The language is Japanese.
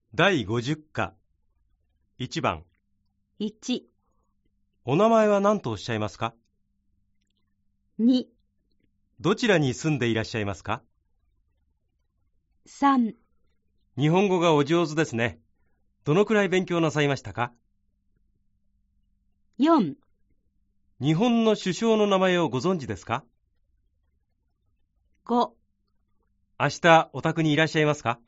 第50課1番 1、 お名前は何とおっしゃいますか？ 2、 どちらに住んでいらっしゃいますか？ 3、 日本語がお上手ですね。どのくらい勉強なさいましたか？ 4、 日本の首相の名前をご存知ですか？ 5 明日お宅にいらっしゃいますか？